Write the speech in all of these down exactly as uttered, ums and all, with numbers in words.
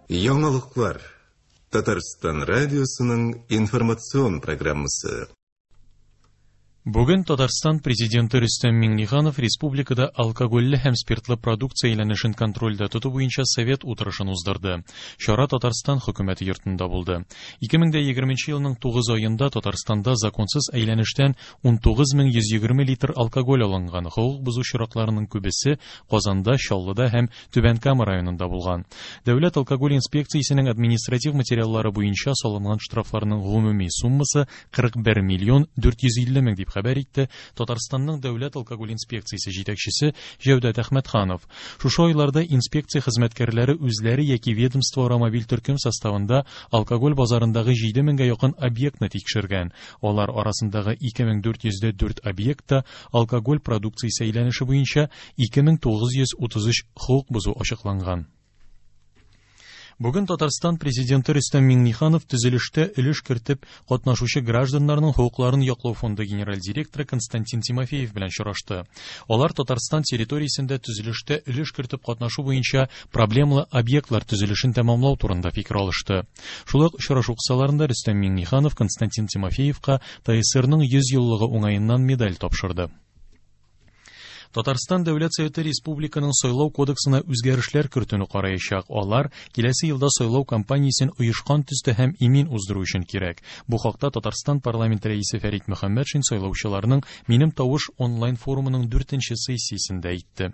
Яңалыклар. Татарстан радиосының информацион программасы. Бүген Татарстан президенты Рөстәм Миңнеханов республикада алкогольле һәм спиртлы продукция әйләнешен контрольдә тоту буенча совет утырышын уздырды. Чара Татарстан хөкүмәте йортында булды. ике мең егерменче елның тугыз аенда Татарстанда законсыз әйләнештән ун тугыз мең йөз егерме литр алкоголь алынган. Хокук бузу чиракларының күбесе Казанда, Чаллыда һәм Түбән Кама районында булган. Дәүләт алкоголь инспекциясенең административ материаллары буенча салынган штрафларның гомуми суммасы кырык бер миллион дүрт йөз илле мең дип хәбәр итте Татарстанның дәүләт алкоголь инспекциясе җитәкчесе Җәүдәт Әхмәтханов. Шушы айларда инспекция хезмәткәрләре үзләре яки ведомство мобиль төркем составында алкоголь базарындагы җиде меңгә якын объектны тикшергән. Алар арасындагы ике мең дүрт йөз дүрт объектта алкоголь продукциясе әйләнеше буенча ике мең тугыз йөз утыз өч хокук бузу ачыкланган. Бүген Татарстан президенты Рөстәм Миңнеханов төзелештә өлеш кертеп катнашучы гражданнарның хокукларын яклау фонды генераль директоры Константин Тимофеев белән чорашты. Алар Татарстан территориясендә төзелештә өлеш кертеп катнашу буенча проблемалы объектлар төзелешен тәмамлау турында фикер алышты. Шулай ук очрашу кысаларында Рөстәм Миңнеханов Константин Тимофеевка ТСРның йөз еллыгы уңаеннан медаль тапшырды. Татарстан Дәүләт Советы Республиканың сайлау кодексына үзгәрешләр кертүне караячак. Алар киләсе елда сайлау кампаниясен оешкан төстә һәм имин уздыру өчен кирәк. Бу хакта Татарстан парламент рәисе Фәрит Мөхәммәтшин сайлаучыларның Минем тавыш онлайн форумының дүртенче сессиясендә әйтте.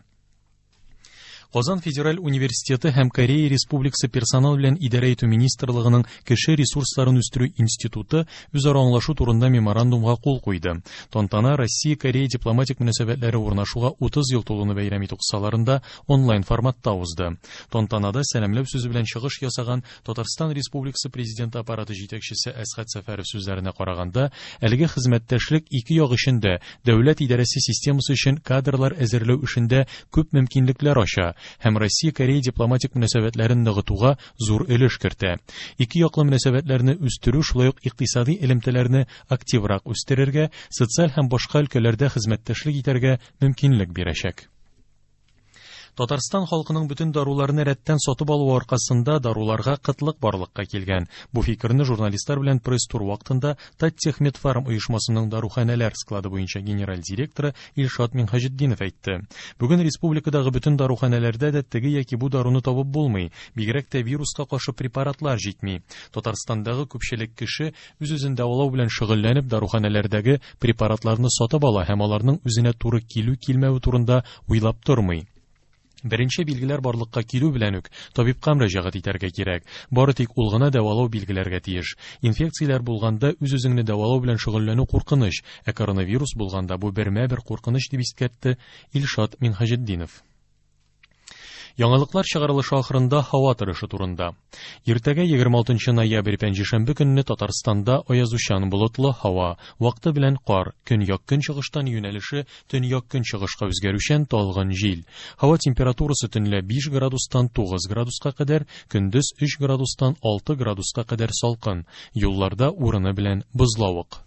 Казан Федераль университеты һәм Корея Республикасы персонал белән идарә итү министрлыгының кеше ресурсларын үстерү институты үзара аңлашу турында меморандумга кул куйды. Тантана Россия-Корея дипломатик мөнәсәбәтләре урнашуга утыз ел тулуны бәйрәм итү кысаларында онлайн форматта узды. Тантанада сәламләү сүзе белән чыгыш ясаган Татарстан Республикасы президенты аппараты җитәкчесе Әсгать Сәфәров сүзләренә караганда, әлеге хезмәттәшлек ике як өчен дә дәүләт идарәсе системасы өчен кадрлар әзерләү эшендә күп мөмкинлекләр ача һәм Россия-Корея дипломатик мөнәсәбәтләрен ныгытуга зур өлеш кертә. Ике яклы мөнәсәбәтләрне үстерү, шулай ук икътисади элемтәләрне активрак үстерергә, социаль һәм башка өлкәләрдә хезмәттәшлек итәргә мөмкинлек бирәчәк. Татарстан халкының бүтән даруларны рәттән сатып алу аркасында даруларга кытлык барлыкка килгән. Бу фикерне журналистлар белән пресс-тур вакытында Таттехмедфарм оешмасының даруханәләр склады буенча генераль директоры Илшат Минхаҗетдинов әйтте. Бүген республикадагы бүтән даруханәләрдә дә теге яки бу даруны табып булмый. Бигрәк тә вируска каршы препаратлар җитми. Татарстандагы күпчелек кеше үз-үзен дәвалау белән шөгыльләнеп даруханәләрдәге препаратларны сатып ала һәм аларның үзенә туры килү-килмәү турында уйлап тормый. Беренче билгеләр барлыкка килү белән үк табибка мөрәҗәгать итәргә кирәк. Бары тик ул гына дәвалау билгеләргә тиеш. Инфекцияләр булганда үз-үзеңне дәвалау белән шөгыльләнү куркыныч, ә коронавирус булганда бу бермә-бер куркыныч дип искәртте Илшат Минхаҗетдинов. Яңалыклар чыгарылышы ахырында һава торышы турында. Иртәгә егерме алтынчы ноябрь пәнҗешәмбе көнне Татарстанда аязучан болытлы һава, вакыты белән кар, көньяк-көнчыгыштан юнәлеше төньяк-көнчыгышка үзгәрүчән талгын җил. Һава температурасы төнлә биш градустан тугыз градуска кадәр, көндез өч градустан алты градуска кадәр салкын. Юлларда урыны белән бозлавык.